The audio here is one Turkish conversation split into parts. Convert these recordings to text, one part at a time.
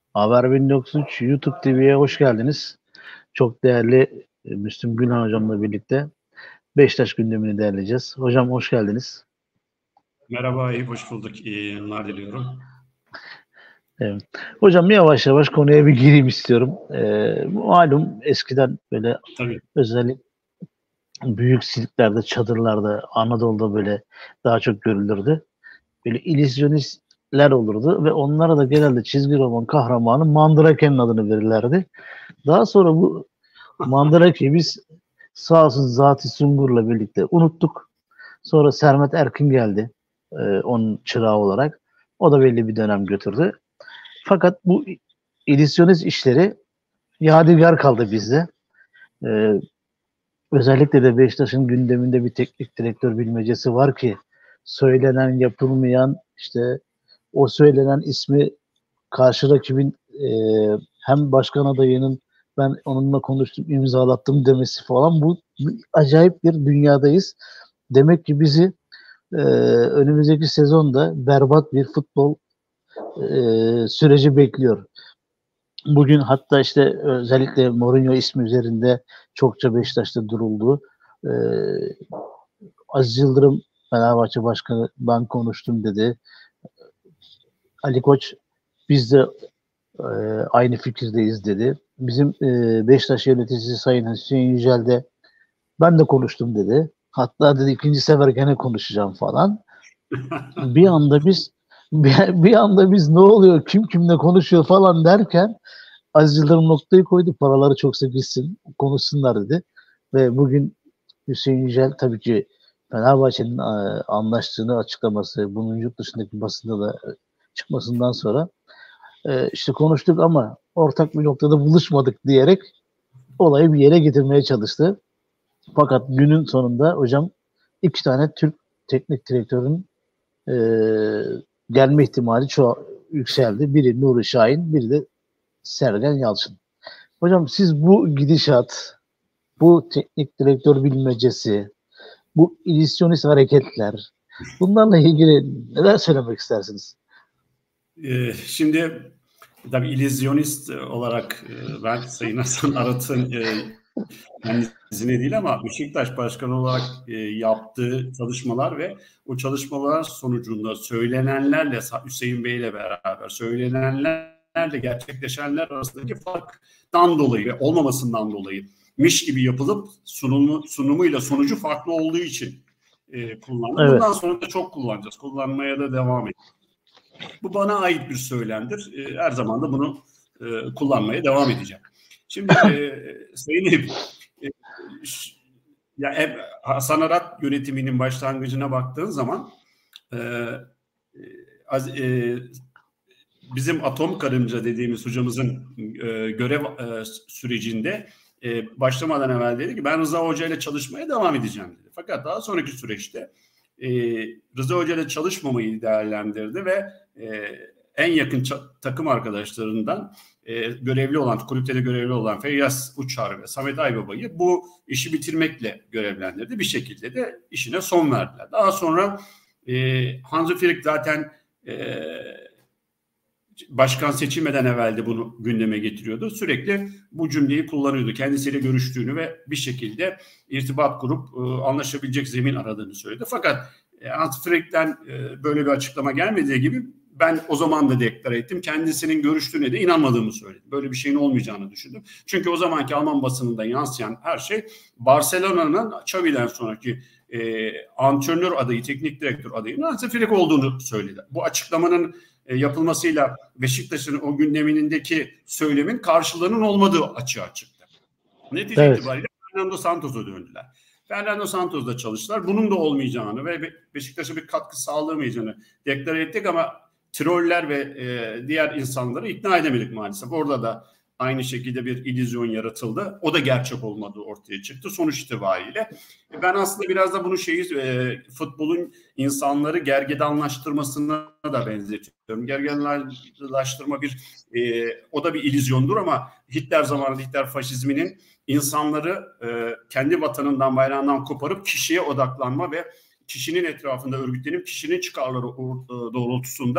Haber 1903 YouTube TV'ye hoş geldiniz. Çok değerli Müslüm Gülhan hocamla birlikte Beşiktaş gündemini değerleyeceğiz. Hocam hoş geldiniz. Merhaba, iyi hoş bulduk. İyi yayınlar diliyorum. Evet. Hocam yavaş yavaş konuya bir gireyim istiyorum. Malum eskiden böyle Tabii. özellikle büyük sirklerde, çadırlarda, Anadolu'da böyle daha çok görülürdü. Böyle illüzyonistler olurdu ve onlara da genelde çizgi roman kahramanı Mandrake'nin adını verirlerdi. Daha sonra bu Mandrake'yi biz sağ olsun Zati Sungur'la birlikte unuttuk. Sonra Sermet Erkin geldi onun çırağı olarak. O da belli bir dönem götürdü. Fakat bu illüzyonist işleri yadigar kaldı bizde. E, Özellikle de Beşiktaş'ın gündeminde bir teknik direktör bilmecesi var ki söylenen yapılmayan işte o söylenen ismi karşı rakibin hem başkan adayının ben onunla konuştum, imzalattım demesi falan bu acayip bir dünyadayız. Demek ki bizi önümüzdeki sezonda berbat bir futbol süreci bekliyor. Bugün hatta işte özellikle Mourinho ismi üzerinde çokça Beşiktaş'ta duruldu. E, Aziz Yıldırım Fenerbahçe Başkanı ben konuştum dedi. Ali Koç biz de e, aynı fikirdeyiz dedi. Bizim Beşiktaş yöneticisi Sayın Hüseyin Yücel de ben de konuştum dedi. Hatta dedi ikinci sefer gene konuşacağım falan. Bir anda biz bir anda biz ne oluyor kim kimle konuşuyor falan derken Aziz Yıldırım noktayı koydu. Paraları çoksa gitsin konuşsunlar dedi. Ve bugün Hüseyin Yücel tabii ki Fenerbahçe'nin anlaştığını açıklaması, bunun yurt dışındaki basında da çıkmasından sonra işte konuştuk ama ortak bir noktada buluşmadık diyerek olayı bir yere getirmeye çalıştı. Fakat günün sonunda hocam iki tane Türk teknik direktörün e, gelme ihtimali çok yükseldi. Biri Nuri Şahin, biri de Sergen Yalçın. Hocam siz bu gidişat, bu teknik direktör bilmecesi, bu illüzyonist hareketler, bunlarla ilgili neler söylemek istersiniz? Şimdi tabii illüzyonist olarak ben Sayın Hasan Arat'ın kendisine değil ama Beşiktaş Başkanı olarak yaptığı çalışmalar ve o çalışmalar sonucunda söylenenlerle Hüseyin Bey'le beraber söylenenlerle gerçekleşenler arasındaki farktan dolayı ve olmamasından dolayı miş gibi yapılıp sunumuyla sonucu farklı olduğu için kullandım. Evet. Bundan sonra da çok kullanacağız. Kullanmaya da devam edeceğiz. Bu bana ait bir söylemdir. Her zaman da bunu kullanmaya devam edeceğim. Şimdi Sayın Eyüp, ya Hasan Arat yönetiminin başlangıcına baktığın zaman bizim atom karınca dediğimiz hocamızın görev sürecinde başlamadan evvel dedi ki ben Rıza Hoca ile çalışmaya devam edeceğim dedi. Fakat daha sonraki süreçte Rıza Hoca ile çalışmamayı değerlendirdi ve en yakın takım arkadaşlarından görevli olan, kulüpte görevli olan Feyyaz Uçar ve Samet Aybaba'yı bu işi bitirmekle görevlendirdi. Bir şekilde de işine son verdiler. Daha sonra Hansi Flick zaten başkan seçilmeden evvel de bunu gündeme getiriyordu. Sürekli bu cümleyi kullanıyordu. Kendisiyle görüştüğünü ve bir şekilde irtibat kurup anlaşabilecek zemin aradığını söyledi. Fakat Hansi Flick'ten böyle bir açıklama gelmediği gibi ben o zaman da deklare ettim. Kendisinin görüştüğüne de inanmadığımı söyledim. Böyle bir şeyin olmayacağını düşündüm. Çünkü o zamanki Alman basınında yansıyan her şey Barcelona'nın Xavi'den sonraki antrenör adayı, teknik direktör adayının Hansi Flick olduğunu söyledi. Bu açıklamanın yapılmasıyla Beşiktaş'ın o gündemindeki söylemin karşılığının olmadığı açığa çıktı. Netice itibariyle Fernando Santos'a döndüler. Fernando Santos'la çalıştılar. Bunun da olmayacağını ve Beşiktaş'a bir katkı sağlamayacağını deklare ettik ama troller ve diğer insanları ikna edemedik maalesef. Orada da aynı şekilde bir illüzyon yaratıldı. O da gerçek olmadığı ortaya çıktı sonuç itibariyle. Ben aslında biraz da bunu futbolun insanları gergedanlaştırmasına da benzetiyorum. Gergedanlaştırma o da bir illüzyondur ama Hitler zamanında Hitler faşizminin insanları kendi vatanından, bayrağından koparıp kişiye odaklanma ve kişinin etrafında örgütlenip kişinin çıkarları doğrultusunda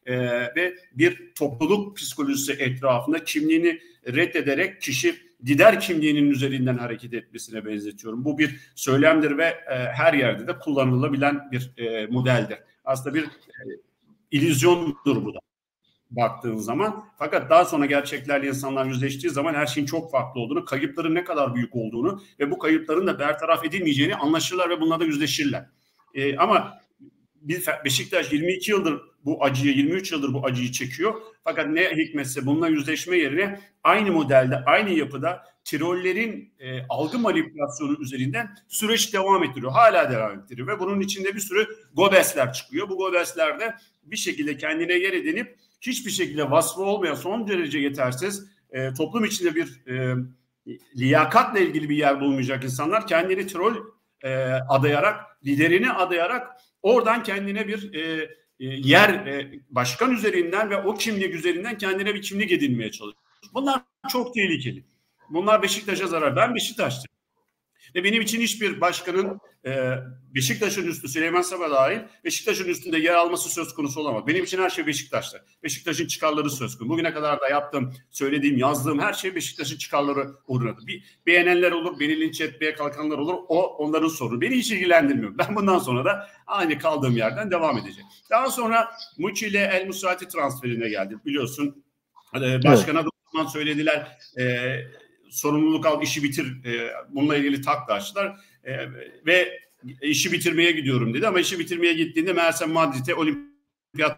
ve bir topluluk psikolojisi etrafında kimliğini reddederek kişi lider kimliğinin üzerinden hareket etmesine benzetiyorum. Bu bir söylemdir ve her yerde de kullanılabilen bir modeldir. Aslında bir illüzyondur bu da baktığın zaman. Fakat daha sonra gerçeklerle insanlar yüzleştiği zaman her şeyin çok farklı olduğunu, kayıpların ne kadar büyük olduğunu ve bu kayıpların da bertaraf edilmeyeceğini anlaşırlar ve bununla da yüzleşirler. Ama Beşiktaş 22 yıldır bu acıyı, 23 yıldır bu acıyı çekiyor. Fakat ne hikmetse bununla yüzleşme yerine aynı modelde, aynı yapıda trollerin algı manipülasyonu üzerinden süreç devam ettiriyor. Hala devam ettiriyor ve bunun içinde bir sürü gobesler çıkıyor. Bu gobesler de bir şekilde kendine yer edinip hiçbir şekilde vasfı olmayan son derece yetersiz, toplum içinde bir liyakatla ilgili bir yer bulmayacak insanlar kendini troll adayarak, liderini adayarak oradan kendine bir yer başkan üzerinden ve o kimlik üzerinden kendine bir kimlik edinmeye çalışıyor. Bunlar çok tehlikeli. Bunlar Beşiktaş'a zarar. Ben Beşiktaş'tım. Ve benim için hiçbir başkanın Beşiktaş'ın üstü, Süleyman Seba dahil, Beşiktaş'ın üstünde yer alması söz konusu olamaz. Benim için her şey Beşiktaş'ta. Beşiktaş'ın çıkarları söz konusu. Bugüne kadar da yaptığım, söylediğim, yazdığım her şey Beşiktaş'ın çıkarları uğruna. Beğenenler olur, beni linç etmeye kalkanlar olur. O onların sorunu. Beni hiç ilgilendirmiyor. Ben bundan sonra da aynı kaldığım yerden devam edeceğim. Daha sonra Muçi ile El Musrati transferine geldik. Biliyorsun başkana da söylediler. Sorumluluk al, işi bitir. Bununla ilgili takla açtılar. Ve işi bitirmeye gidiyorum dedi. Ama işi bitirmeye gittiğinde meğerse Madrid'e Olimpiyat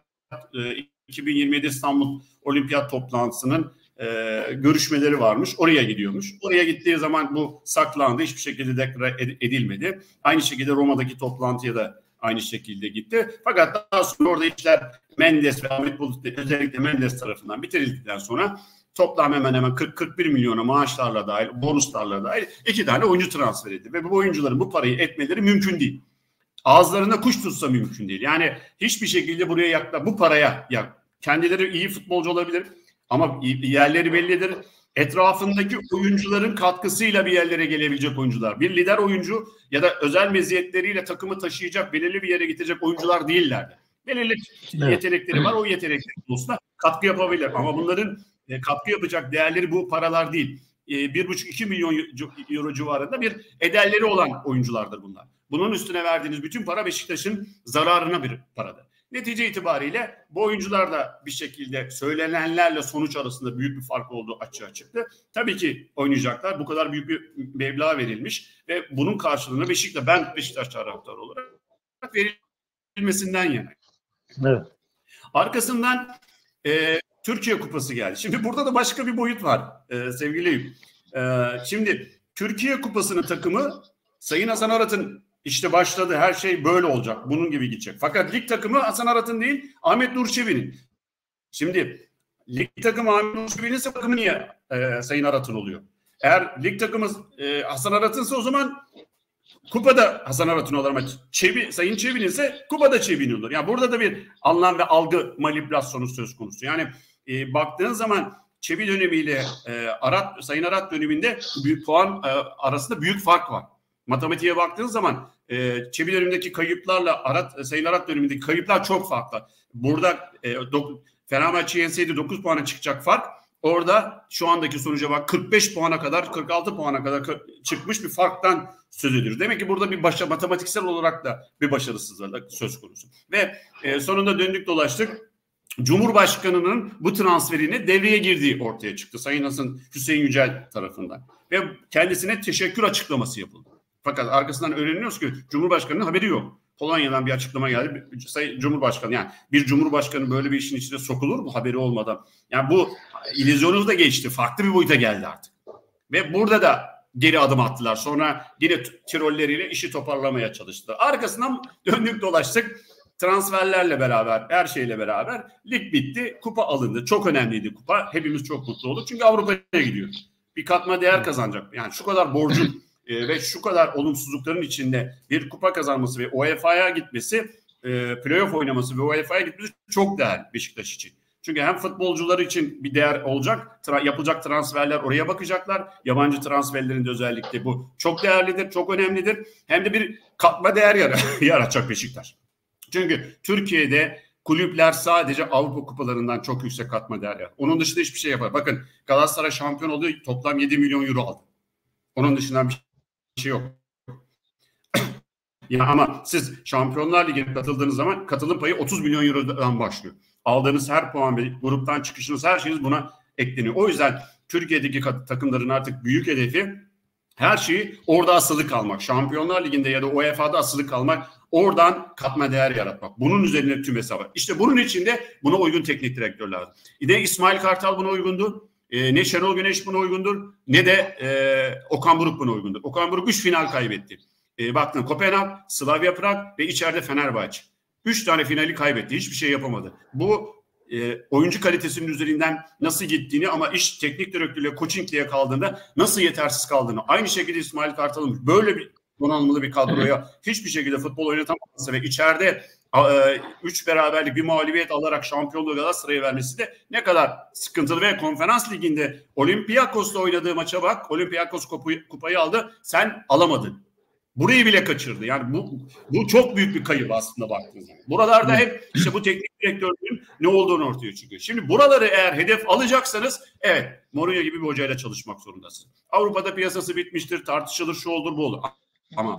2027 İstanbul Olimpiyat toplantısının görüşmeleri varmış. Oraya gidiyormuş. Oraya gittiği zaman bu saklandı. Hiçbir şekilde deklar edilmedi. Aynı şekilde Roma'daki toplantıya da aynı şekilde gitti. Fakat daha sonra orada işler Mendes ve Ahmet Bulut, özellikle Mendes tarafından bitirildikten sonra toplam hemen hemen 40-41 milyona maaşlarla dahil, bonuslarla dahil 2 tane oyuncu transfer edildi. Ve bu oyuncuların bu parayı etmeleri mümkün değil. Ağızlarında kuş tutsa mümkün değil. Yani hiçbir şekilde buraya bu paraya kendileri iyi futbolcu olabilir ama yerleri bellidir. Etrafındaki oyuncuların katkısıyla bir yerlere gelebilecek oyuncular. Bir lider oyuncu ya da özel meziyetleriyle takımı taşıyacak, belirli bir yere getirecek oyuncular değillerdi. Belirli yetenekleri var. O yetenekleri konusunda katkı yapabilir. Ama bunların katkı yapacak değerleri bu paralar değil. 1,5-2 milyon euro civarında bir ederleri olan oyunculardır bunlar. Bunun üstüne verdiğiniz bütün para Beşiktaş'ın zararına bir paradır. Netice itibariyle bu oyuncular da bir şekilde söylenenlerle sonuç arasında büyük bir fark olduğu açığa çıktı. Tabii ki oynayacaklar. Bu kadar büyük bir meblağ verilmiş ve bunun karşılığında ben Beşiktaş taraftarı olarak verilmesinden yana. Evet. Arkasından Türkiye Kupası geldi. Şimdi burada da başka bir boyut var sevgili. Şimdi Türkiye Kupası'nın takımı Sayın Hasan Arat'ın işte başladı, her şey böyle olacak, bunun gibi gidecek. Fakat lig takımı Hasan Arat'ın değil, Ahmet Nur Çebi'nin. Şimdi lig takımı Ahmet Nur Çebi'nin ise takımı niye Sayın Arat'ın oluyor? Eğer lig takımı Hasan Arat'ınsa o zaman kupada Hasan Arat'ın olur ama Sayın Çebi'nin ise kupada Çebi'nin olur. Yani burada da bir anlam ve algı manipülasyonu söz konusu. Yani baktığın zaman Çebi dönemiyle Sayın Arat döneminde büyük puan arasında büyük fark var. Matematiğe baktığın zaman Çebi dönemindeki kayıplarla Sayın Arat dönemindeki kayıplar çok farklı. Burada Fenerbahçe yenseydi 9 puana çıkacak fark. Orada şu andaki sonuca bak 45 puana kadar, 46 puana kadar çıkmış bir farktan söz ediyoruz. Demek ki burada bir matematiksel olarak da bir başarısızlık söz konusu. Ve sonunda döndük dolaştık. Cumhurbaşkanının bu transferine devreye girdiği ortaya çıktı. Sayın Hüseyin Yücel tarafından. Ve kendisine teşekkür açıklaması yapıldı. Fakat arkasından öğreniyoruz ki Cumhurbaşkanı'nın haberi yok. Polonya'dan bir açıklama geldi. Sayın Cumhurbaşkanı, yani bir Cumhurbaşkanı böyle bir işin içine sokulur mu haberi olmadan? Yani bu illüzyonu da geçti. Farklı bir boyuta geldi artık. Ve burada da geri adım attılar. Sonra yine tirolleriyle işi toparlamaya çalıştılar. Arkasından döndük dolaştık. Transferlerle beraber, her şeyle beraber lig bitti. Kupa alındı. Çok önemliydi kupa. Hepimiz çok mutlu olduk. Çünkü Avrupa'ya gidiyor. Bir katma değer kazanacak. Yani şu kadar borcun ve şu kadar olumsuzlukların içinde bir kupa kazanması ve UEFA'ya gitmesi, playoff oynaması ve UEFA'ya gitmesi çok değerli Beşiktaş için. Çünkü hem futbolcular için bir değer olacak, yapılacak transferler oraya bakacaklar. Yabancı transferlerinde özellikle bu çok değerlidir, çok önemlidir. Hem de bir katma değer yaratacak Beşiktaş. Çünkü Türkiye'de kulüpler sadece Avrupa kupalarından çok yüksek katma değer yapar. Onun dışında hiçbir şey yapar. Bakın Galatasaray şampiyon oluyor, toplam 7 milyon euro aldı. Onun dışında bir şey yok. Ya ama siz Şampiyonlar Ligi'ne katıldığınız zaman katılım payı 30 milyon eurodan başlıyor. Aldığınız her puan ve gruptan çıkışınız, her şeyiniz buna ekleniyor. O yüzden Türkiye'deki takımların artık büyük hedefi her şeyi orada asılı kalmak. Şampiyonlar Ligi'nde ya da UEFA'da asılı kalmak, oradan katma değer yaratmak. Bunun üzerine tüm hesabı. İşte bunun için de buna uygun teknik direktör lazım. Ne İsmail Kartal buna uygundu, ne Şenol Güneş buna uygundur, ne de Okan Buruk buna uygundur. Okan Buruk 3 final kaybetti. Baktın Kopenhag, Slavia Prag ve içeride Fenerbahçe. 3 tane finali kaybetti. Hiçbir şey yapamadı. Bu oyuncu kalitesinin üzerinden nasıl gittiğini, ama iş teknik direktörle, coachingliğe kaldığında nasıl yetersiz kaldığını. Aynı şekilde İsmail Kartal'ın böyle bir donanımlı bir kadroya hiçbir şekilde futbol oynatamaması ve içeride 3 beraberlik bir mağlubiyet alarak şampiyonluğu Galatasaray'a vermesi de ne kadar sıkıntılı. Ve Konferans Ligi'nde Olympiakos'la oynadığı maça bak. Olympiakos kupayı aldı. Sen alamadın. Burayı bile kaçırdı. Yani bu çok büyük bir kayıp aslında baktığınız zaman. Buralarda hep işte bu teknik direktörlüğün ne olduğunu ortaya çıkıyor. Şimdi buraları eğer hedef alacaksanız, evet, Mourinho gibi bir hocayla çalışmak zorundasınız. Avrupa'da piyasası bitmiştir, tartışılır, şu olur bu olur. Ama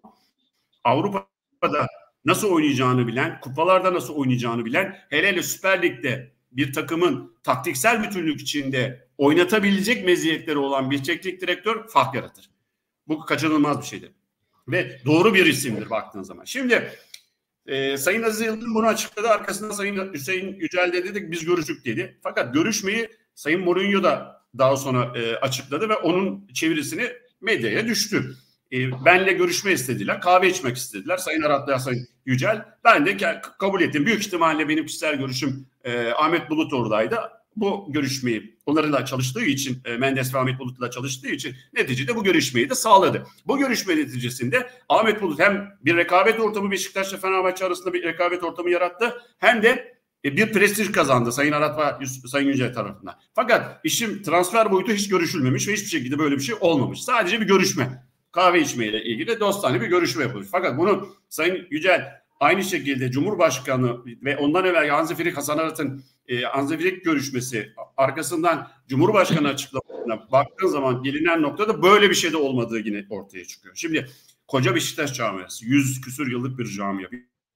Avrupa'da nasıl oynayacağını bilen, kupalarda nasıl oynayacağını bilen, hele hele Süper Lig'de bir takımın taktiksel bütünlük içinde oynatabilecek meziyetleri olan bir teknik direktör fark yaratır. Bu kaçınılmaz bir şeydir. Ve doğru bir isimdir baktığın zaman. Şimdi Sayın Aziz Yıldırım bunu açıkladı. Arkasından Sayın Hüseyin Yücel de dedi ki biz görüştük dedi. Fakat görüşmeyi Sayın Mourinho da daha sonra açıkladı ve onun çevirisini medyaya düştü. Benle görüşme istediler. Kahve içmek istediler. Sayın Arat'la Sayın Yücel. Ben de kabul ettim. Büyük ihtimalle benim kişisel görüşüm Ahmet Bulut oradaydı. Bu görüşmeyi onlarla çalıştığı için, Mendes ve Ahmet Bulut'la çalıştığı için neticede bu görüşmeyi de sağladı. Bu görüşme neticesinde Ahmet Bulut hem bir rekabet ortamı, Beşiktaş'la Fenerbahçe arasında bir rekabet ortamı yarattı, hem de bir prestij kazandı Sayın Arat ve Sayın Yücel tarafından. Fakat işin transfer boyutu hiç görüşülmemiş ve hiçbir şekilde böyle bir şey olmamış. Sadece bir görüşme. Kahve içmeyle ilgili dostane bir görüşme yapılmış. Fakat bunu Sayın Yücel aynı şekilde Cumhurbaşkanı ve ondan evvel Hansi Flick, Hasan Arat'ın Hansi Flick görüşmesi, arkasından Cumhurbaşkanı açıklamasına baktığın zaman gelinen noktada böyle bir şey de olmadığı yine ortaya çıkıyor. Şimdi koca Beşiktaş camiası, 100 küsur yıllık bir camia,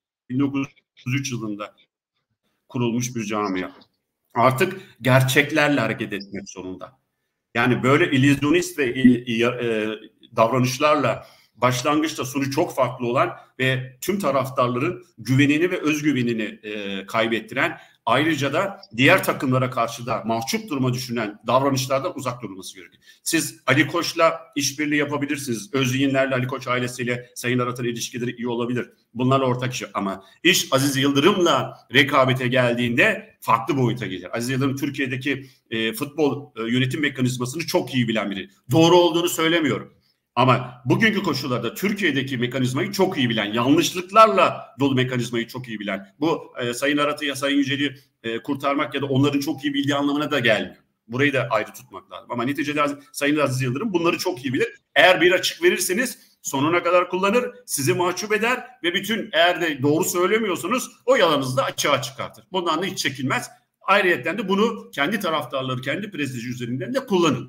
1903 yılında kurulmuş bir camia. Artık gerçeklerle hareket etmek zorunda. Yani böyle illüzyonist ve davranışlarla başlangıçta sonu çok farklı olan ve tüm taraftarların güvenini ve özgüvenini kaybettiren, ayrıca da diğer takımlara karşı da mahcup duruma düşünen davranışlardan uzak durulması gerekiyor. Siz Ali Koç'la işbirliği yapabilirsiniz. Özyiğinlerle, Ali Koç ailesiyle Sayın Arat'ın ilişkileri iyi olabilir. Bunlarla ortak iş. Ama iş Aziz Yıldırım'la rekabete geldiğinde farklı boyuta gelir. Aziz Yıldırım Türkiye'deki futbol yönetim mekanizmasını çok iyi bilen biri. Doğru olduğunu söylemiyorum. Ama bugünkü koşullarda Türkiye'deki mekanizmayı çok iyi bilen, yanlışlıklarla dolu mekanizmayı çok iyi bilen, bu Sayın Arat'ı ya Sayın Yücel'i kurtarmak ya da onların çok iyi bildiği anlamına da gelmiyor. Burayı da ayrı tutmak lazım. Ama neticede Sayın Aziz Yıldırım bunları çok iyi bilir. Eğer bir açık verirseniz sonuna kadar kullanır, sizi mahcup eder ve bütün, eğer de doğru söylemiyorsunuz, o yalanınızı da açığa çıkartır. Bundan da hiç çekinmez. Ayrıyeten de bunu kendi taraftarları, kendi prestiji üzerinden de kullanır.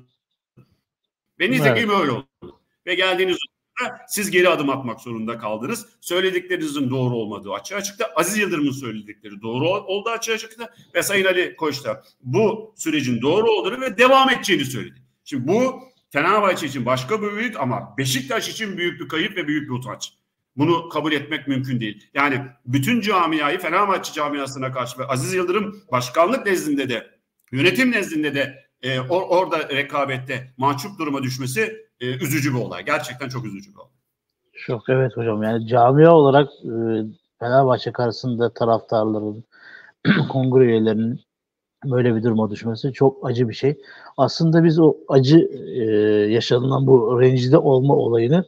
Ve nitekim öyle oldu. Ve geldiğiniz noktada siz geri adım atmak zorunda kaldınız. Söylediklerinizin doğru olmadığı açığa çıktı. Aziz Yıldırım'ın söyledikleri doğru oldu açığa çıktı. Ve Sayın Ali Koç da bu sürecin doğru olduğunu ve devam edeceğini söyledi. Şimdi bu Fenerbahçe için başka bir büyük, ama Beşiktaş için büyük bir kayıp ve büyük bir utanç. Bunu kabul etmek mümkün değil. Yani bütün camiayı, Fenerbahçe camiasına karşı ve Aziz Yıldırım başkanlık nezdinde de, yönetim nezdinde de orada rekabette mahcup duruma düşmesi üzücü bir olay. Gerçekten çok üzücü bir olay. Çok, evet hocam. Yani camia olarak Fenerbahçe karşısında taraftarların, kongre üyelerinin böyle bir duruma düşmesi çok acı bir şey. Aslında biz o acı yaşanılan bu rencide olma olayını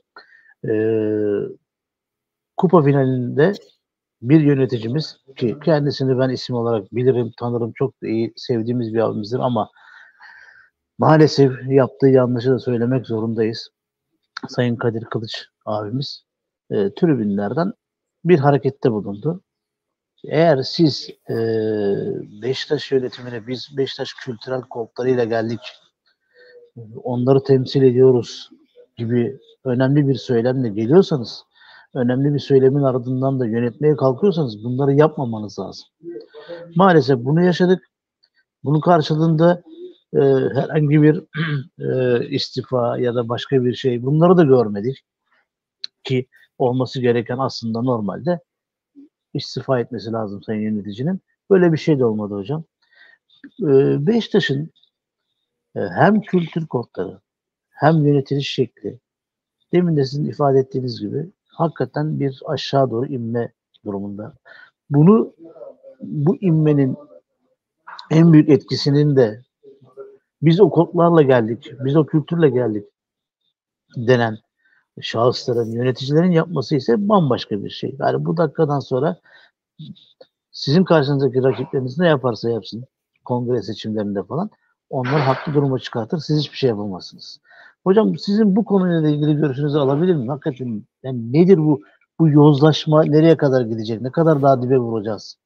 kupa finalinde bir yöneticimiz, ki kendisini ben isim olarak bilirim, tanırım, çok iyi sevdiğimiz bir abimizdir, ama maalesef yaptığı yanlışı da söylemek zorundayız. Sayın Kadir Kılıç abimiz tribünlerden bir harekette bulundu. Eğer siz Beşiktaş yönetimine biz Beşiktaş kültürel kodlarıyla geldik, onları temsil ediyoruz gibi önemli bir söylemle geliyorsanız, önemli bir söylemin ardından da yönetmeye kalkıyorsanız bunları yapmamanız lazım. Maalesef bunu yaşadık. Bunun karşılığında herhangi bir istifa ya da başka bir şey bunları da görmedik ki olması gereken aslında normalde istifa etmesi lazım sayın yöneticinin. Böyle bir şey de olmadı hocam. Beşiktaş'ın hem kültür kodları hem yönetiliş şekli demin de sizin ifade ettiğiniz gibi hakikaten bir aşağı doğru inme durumunda. Bu inmenin en büyük etkisinin de biz o kodlarla geldik, biz o kültürle geldik denen şahısların, yöneticilerin yapması ise bambaşka bir şey. Yani bu dakikadan sonra sizin karşınızdaki rakipleriniz ne yaparsa yapsın, kongre seçimlerinde falan, onlar haklı duruma çıkartır, siz hiçbir şey yapamazsınız. Hocam sizin bu konuyla ilgili görüşünüzü alabilir miyim? Hakikaten yani nedir bu yozlaşma, nereye kadar gidecek, ne kadar daha dibe vuracağız?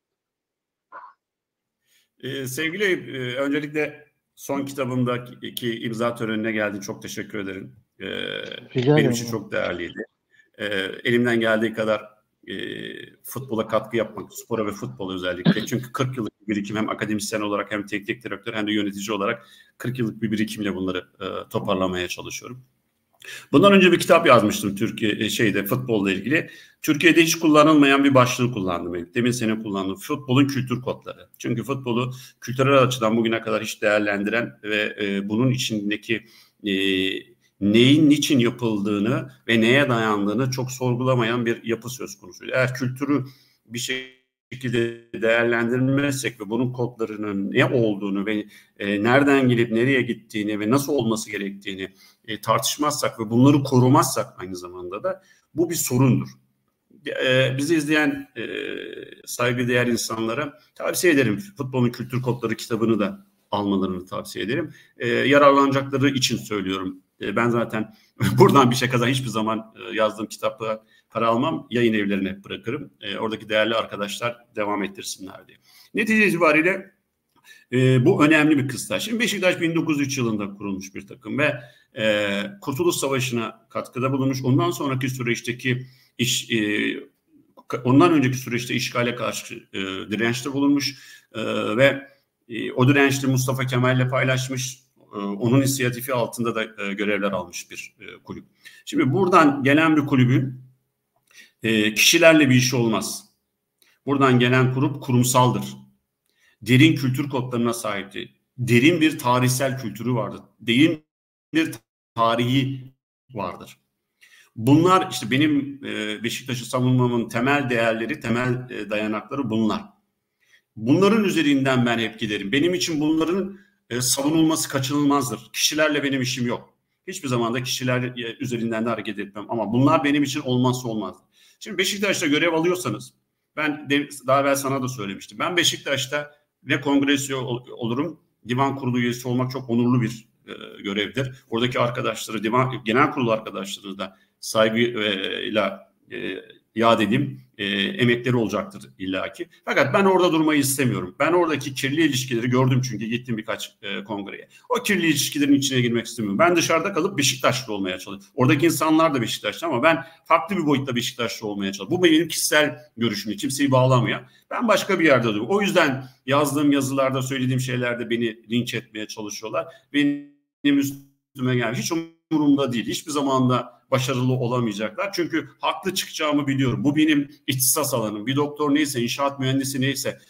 Sevgili öncelikle son kitabımdaki imza törenine geldin. Çok teşekkür ederim. Benim için çok değerliydi. Elimden geldiği kadar futbola katkı yapmak, spora ve futbola özellikle. Çünkü 40 yıllık bir birikim, hem akademisyen olarak hem teknik direktör hem de yönetici olarak 40 yıllık bir birikimle bunları toparlamaya çalışıyorum. Bundan önce bir kitap yazmıştım futbolla ilgili. Türkiye'de hiç kullanılmayan bir başlığı kullandım. Demin senin kullandığın futbolun kültür kodları. Çünkü futbolu kültürel açıdan bugüne kadar hiç değerlendiren ve bunun içindeki neyin niçin yapıldığını ve neye dayandığını çok sorgulamayan bir yapı söz konusu. Eğer kültürü bir şekilde değerlendirmezsek ve bunun kodlarının ne olduğunu ve nereden gelip nereye gittiğini ve nasıl olması gerektiğini tartışmazsak ve bunları korumazsak aynı zamanda da bu bir sorundur. Bizi izleyen saygıdeğer insanlara tavsiye ederim. Futbolun Kültür Kodları kitabını da almalarını tavsiye ederim. Yararlanacakları için söylüyorum. Ben zaten buradan bir şey kazan hiçbir zaman yazdığım kitapla para almam. Yayın evlerine hep bırakırım. Oradaki değerli arkadaşlar devam ettirsinler diye. Netice itibariyle bu önemli bir kıstas. Şimdi Beşiktaş 1903 yılında kurulmuş bir takım ve Kurtuluş Savaşı'na katkıda bulunmuş. Ondan sonraki süreçteki ondan önceki süreçte işgale karşı dirençte bulunmuş ve o dirençli Mustafa Kemal'le paylaşmış. Onun inisiyatifi altında da görevler almış bir kulüp. Şimdi buradan gelen bir kulübün kişilerle bir işi olmaz. Buradan gelen kurup kurumsaldır. Derin kültür kodlarına sahipti. Derin bir tarihsel kültürü vardır. Derin bir tarihi vardır. Bunlar işte benim Beşiktaş'ı savunmamın temel değerleri, temel dayanakları bunlar. Bunların üzerinden ben hep giderim. Benim için bunların savunulması kaçınılmazdır. Kişilerle benim işim yok. Hiçbir zaman da kişiler üzerinden de hareket etmem. Ama bunlar benim için olmazsa olmaz. Şimdi Beşiktaş'ta görev alıyorsanız, ben daha evvel sana da söylemiştim. Ben Beşiktaş'ta ne kongresi olurum, divan kurulu üyesi olmak çok onurlu bir görevdir. Oradaki arkadaşları, genel kurulu arkadaşları da saygıyla yad edeyim. Emekleri olacaktır illaki. Fakat ben orada durmayı istemiyorum. Ben oradaki kirli ilişkileri gördüm çünkü gittim birkaç kongreye. O kirli ilişkilerin içine girmek istemiyorum. Ben dışarıda kalıp Beşiktaşlı olmaya çalışıyorum. Oradaki insanlar da Beşiktaşlı ama ben farklı bir boyutta Beşiktaşlı olmaya çalışıyorum. Bu benim kişisel görüşüm. Kimseyi bağlamıyor. Ben başka bir yerde duruyorum. O yüzden yazdığım yazılarda, söylediğim şeylerde beni linç etmeye çalışıyorlar. Benim üstüme gelmiş. Hiç umurumda değil. Hiçbir zaman da başarılı olamayacaklar. Çünkü haklı çıkacağımı biliyorum. Bu benim ihtisas alanım. Bir doktor neyse, inşaat mühendisi neyse,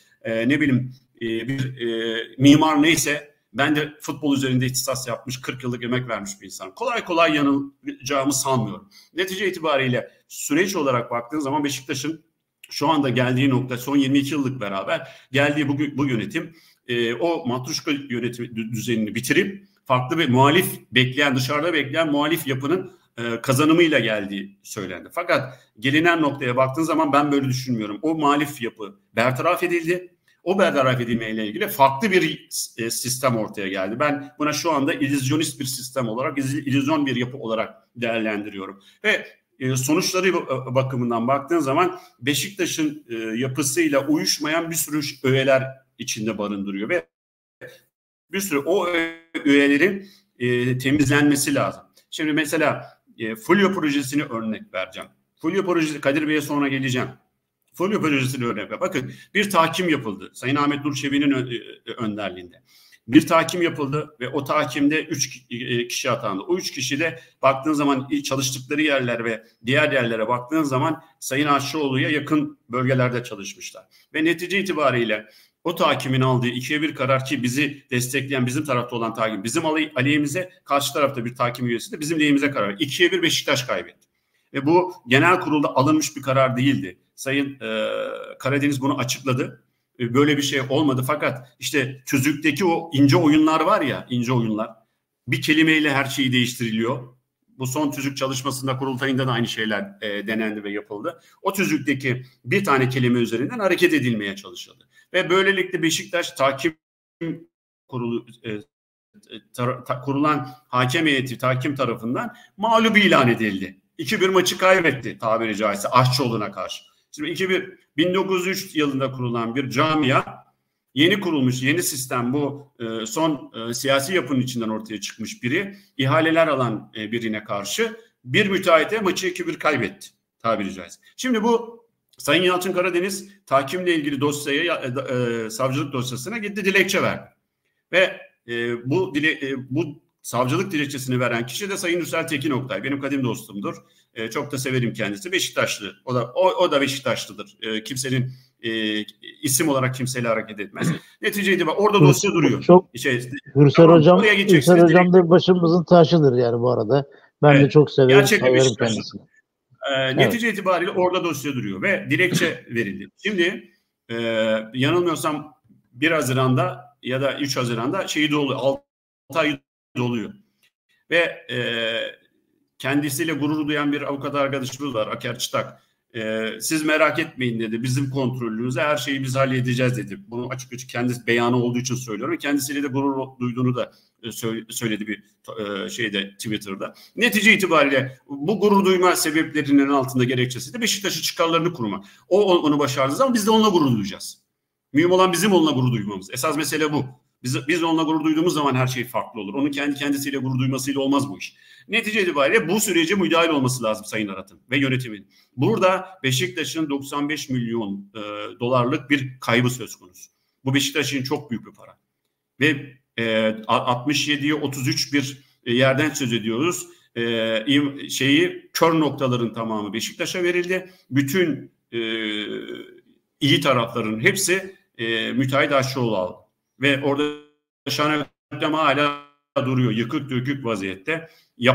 bir mimar neyse, ben de futbol üzerinde ihtisas yapmış, 40 yıllık emek vermiş bir insan. Kolay kolay yanılacağımı sanmıyorum. Netice itibariyle süreç olarak baktığın zaman Beşiktaş'ın şu anda geldiği nokta, son 22 yıllık beraber geldiği bu yönetim o matruşka yönetimi düzenini bitirip farklı bir dışarıda bekleyen muhalif yapının kazanımıyla geldiği söylendi. Fakat gelinen noktaya baktığın zaman ben böyle düşünmüyorum. O muhalif yapı bertaraf edildi. O bertaraf edilmeyle ilgili farklı bir sistem ortaya geldi. Ben buna şu anda illüzyonist bir sistem olarak, illüzyon bir yapı olarak değerlendiriyorum. Ve sonuçları bakımından baktığın zaman Beşiktaş'ın yapısıyla uyuşmayan bir sürü öğeler içinde barındırıyor ve bir sürü o öğelerin temizlenmesi lazım. Şimdi mesela Fulya projesini örnek vereceğim. Fulya projesi, Kadir Bey'e sonra geleceğim. Fulya projesini örnek ver. Bakın bir tahkim yapıldı. Sayın Ahmet Nur Çebi'nin önderliğinde. Bir tahkim yapıldı ve o tahkimde 3 kişi atandı. O 3 kişi de baktığın zaman çalıştıkları yerler ve diğer yerlere baktığın zaman Sayın Aşçıoğlu'ya yakın bölgelerde çalışmışlar. Ve netice itibariyle o takimin aldığı 2'ye 1 karar, ki bizi destekleyen, bizim tarafta olan takim, bizim aleyhimize, karşı tarafta bir takim üyesi de bizim lehimize karar. 2'ye 1 Beşiktaş kaybetti. Ve bu genel kurulda alınmış bir karar değildi. Sayın Karadeniz bunu açıkladı. Böyle bir şey olmadı, fakat işte tüzükteki o ince oyunlar var ya, ince oyunlar. Bir kelimeyle her şeyi değiştiriliyor. Bu son tüzük çalışmasında, kurultayında da aynı şeyler denendi ve yapıldı. O tüzükteki bir tane kelime üzerinden hareket edilmeye çalışıldı. Ve böylelikle Beşiktaş tahkim kurulu kurulan hakem heyeti, tahkim tarafından mağlup ilan edildi. 2-1 maçı kaybetti tabiri caizse Aşçıoğlu'na karşı. Şimdi 1903 yılında kurulan bir camia, yeni kurulmuş, yeni sistem, bu son siyasi yapının içinden ortaya çıkmış biri, ihaleler alan birine karşı bir müteahhite maçı 2-1 kaybetti tabiri caizse. Şimdi bu Sayın Yalçın Karadeniz tahkimle ilgili dosyaya, savcılık dosyasına gitti, dilekçe verdi. Ve bu savcılık dilekçesini veren kişi de Sayın Hüsel Tekin Oktay. Benim kadim dostumdur. Çok da severim kendisi. Beşiktaşlı. O da Beşiktaşlıdır. Kimsenin isim olarak kimseyle hareket etmez. Neticede orada dosya duruyor. Hürsel Hocam da başımızın taşıdır yani bu arada. Ben de çok severim. Severim kendisini. Netice itibariyle orada dosya duruyor ve dilekçe verildi. Şimdi yanılmıyorsam 1 Haziran'da ya da 3 Haziran'da doluyor. 6 ay doluyor. Ve kendisiyle gurur duyan bir avukat arkadaşımız var, Aker Çıtak. Siz merak etmeyin dedi. Bizim kontrolümüzde her şeyi biz halledeceğiz dedi. Bunu açık açık kendisi beyanı olduğu için söylüyorum. Ve kendisiyle de gurur duyduğunu da söyledi bir Twitter'da. Netice itibariyle bu gurur duyma sebeplerinin altında gerekçesi de Beşiktaş'ın çıkarlarını kurmak. Onu başardığı zaman biz de onunla gurur duyacağız. Mühim olan bizim onunla gurur duymamız. Esas mesele bu. Biz onunla gurur duyduğumuz zaman her şey farklı olur. Onun kendisiyle gurur duymasıyla olmaz bu iş. Netice itibariyle bu sürece müdahil olması lazım Sayın Arat'ın ve yönetimin. Burada Beşiktaş'ın 95 milyon dolarlık bir kaybı söz konusu. Bu Beşiktaş için çok büyük bir para. Ve 67'ye 33 bir yerden söz ediyoruz. Kör noktaların tamamı Beşiktaş'a verildi. Bütün iyi tarafların hepsi müteahhit Aşçıoğlu aldı. Ve orada şaneleme hala duruyor. Yıkık dökük vaziyette.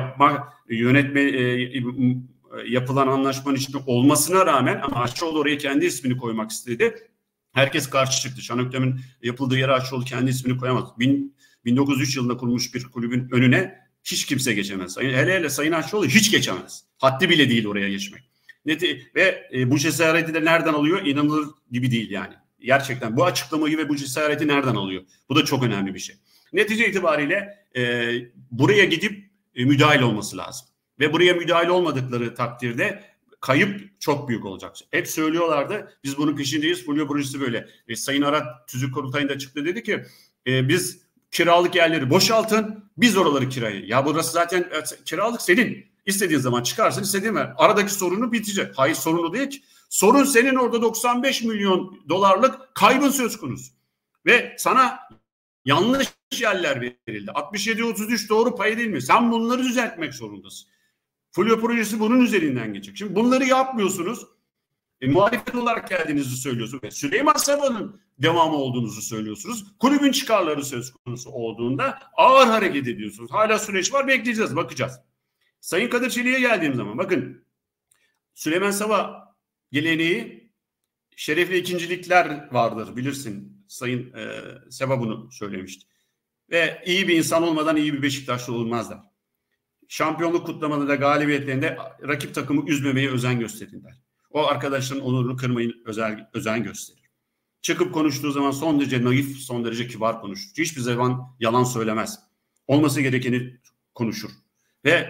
Yapılan anlaşmanın içinde olmasına rağmen, ama Aşçıoğlu oraya kendi ismini koymak istedi. Herkes karşı çıktı. Şanöklem'in yapıldığı yere Aşçıoğlu kendi ismini koyamaz. 1903 yılında kurulmuş bir kulübün önüne hiç kimse geçemez. Hele Sayın Aşçıoğlu hiç geçemez. Haddi bile değil oraya geçmek. Ve bu cesareti de nereden alıyor? İnanılır gibi değil yani. Gerçekten bu açıklamayı ve bu cesareti nereden alıyor? Bu da çok önemli bir şey. Netice itibariyle buraya gidip müdahil olması lazım. Ve buraya müdahil olmadıkları takdirde kayıp çok büyük olacak. Hep söylüyorlardı, biz bunun peşindeyiz, Fulya projesi böyle. Sayın Arat tüzük kurultayında çıktı, dedi ki biz kiralık yerleri boşaltın, biz oraları kiraya. Ya burası zaten kiralık senin. İstediğin zaman çıkarsın, istediğin zaman. Aradaki sorunu bitecek. Hayır, sorunu değil ki. Sorun senin orada 95 milyon dolarlık kaybın söz konusu. Ve sana yanlış yerler verildi. 67-33 doğru pay değil mi? Sen bunları düzeltmek zorundasın. Fulya projesi bunun üzerinden geçecek. Şimdi bunları yapmıyorsunuz. Muhalefet olarak geldiğinizi söylüyorsunuz. Süleyman Seba'nın devamı olduğunuzu söylüyorsunuz. Kulübün çıkarları söz konusu olduğunda ağır hareket ediyorsunuz. Hala süreç var, bekleyeceğiz, bakacağız. Sayın Kadir Çelik'e geldiğim zaman bakın, Süleyman Seba geleneği, şerefli ikincilikler vardır bilirsin. Sayın Seba bunu söylemişti. Ve iyi bir insan olmadan iyi bir Beşiktaşlı olmazlar. Şampiyonluk kutlamalarında, galibiyetlerinde rakip takımı üzmemeye özen gösterin der. O arkadaşların onurunu kırmayın, özen gösterir. Çıkıp konuştuğu zaman son derece naif, son derece kibar konuşur. Hiçbir zaman yalan söylemez. Olması gerekeni konuşur. Ve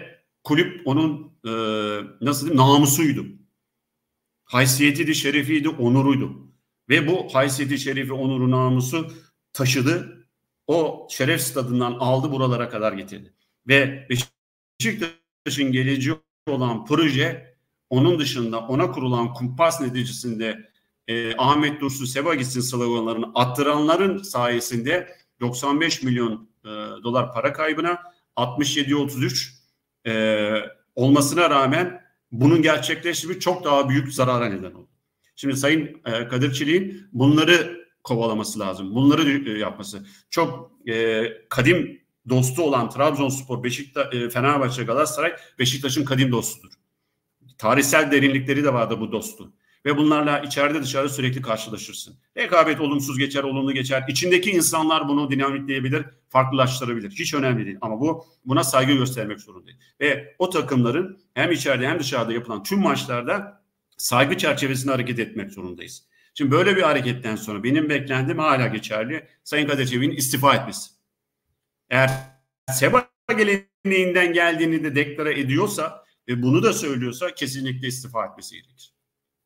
kulüp onun nasıl diyeyim, namusuydu. Haysiyetiydi, şerefiydi, onuruydu. Ve bu haysiyeti, şerefi, onuru, namusu taşıdı. O şeref stadından aldı, buralara kadar getirdi. Ve Beşiktaş'ın geleceği olan proje, onun dışında ona kurulan kumpas neticesinde Ahmet Dursun, Seba gitsin sloganlarını attıranların sayesinde 95 milyon dolar para kaybına 67'ye 33 olmasına rağmen bunun gerçekleştiği çok daha büyük zarara neden oldu. Şimdi Sayın Kadir Çelik'in bunları kovalaması lazım. Bunları yapması. Çok kadim dostu olan Trabzonspor, Beşiktaş, Fenerbahçe, Galatasaray Beşiktaş'ın kadim dostudur. Tarihsel derinlikleri de vardı bu dostluğun. Ve bunlarla içeride dışarıda sürekli karşılaşırsın. Rekabet olumsuz geçer, olumlu geçer. İçindeki insanlar bunu dinamikleyebilir, farklılaştırabilir. Hiç önemli değil. Ama buna saygı göstermek zorundayız. Ve o takımların hem içeride hem dışarıda yapılan tüm maçlarda saygı çerçevesinde hareket etmek zorundayız. Şimdi böyle bir hareketten sonra benim beklentim hala geçerli. Sayın Kadir Çevik'in istifa etmesi. Eğer Seba geleneğinden geldiğini de deklare ediyorsa ve bunu da söylüyorsa kesinlikle istifa etmesi gerekir.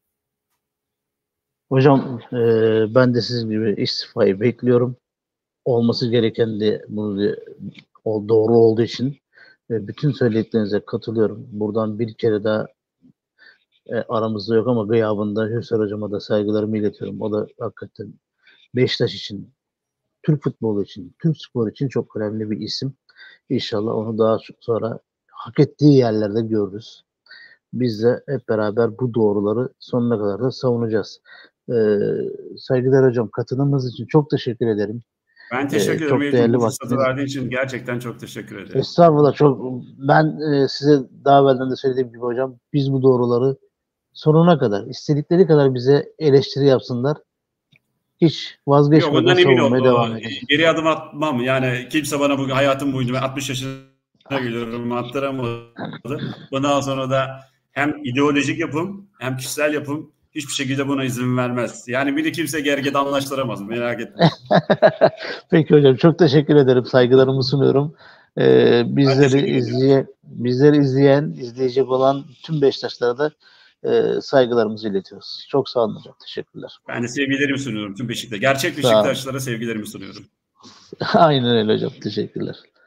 Hocam ben de sizin gibi istifayı bekliyorum. Olması gereken de bunu doğru olduğu için bütün söylediklerinize katılıyorum. Buradan bir kere daha aramızda yok ama gıyabında Hüseyin Hocam'a da saygılarımı iletiyorum. O da hakikaten Beşiktaş için, Türk futbolu için, Türk spor için çok önemli bir isim. İnşallah onu daha sonra hak ettiği yerlerde görürüz. Biz de hep beraber bu doğruları sonuna kadar da savunacağız. Saygıdeğer hocam, katılımınız için çok teşekkür ederim. Ben teşekkür ederim. Çok değerli bu fırsatı verdiğin için gerçekten çok teşekkür ederim. Estağfurullah. Ben size daha evvelden de söylediğim gibi hocam, biz bu doğruları sonuna kadar, istedikleri kadar bize eleştiri yapsınlar. Hiç vazgeçmeden savunmaya devam edelim. Geri adım atmam. Yani kimse bana bu hayatım boyunca, ben 60 yaşına geliyorum, attıramadı. Bundan sonra da hem ideolojik yapım hem kişisel yapım hiçbir şekilde buna izin vermez. Yani beni kimse gergedanlaştıramaz, merak etme. Peki hocam, çok teşekkür ederim. Saygılarımı sunuyorum. Bizleri izleyecek olan tüm Beşiktaşlara da saygılarımızı iletiyoruz. Çok sağ olun hocam. Teşekkürler. Ben de sevgilerimi sunuyorum tüm Beşiktaş'a. Gerçek Beşiktaşlara sevgilerimi sunuyorum. Aynen öyle hocam. Teşekkürler.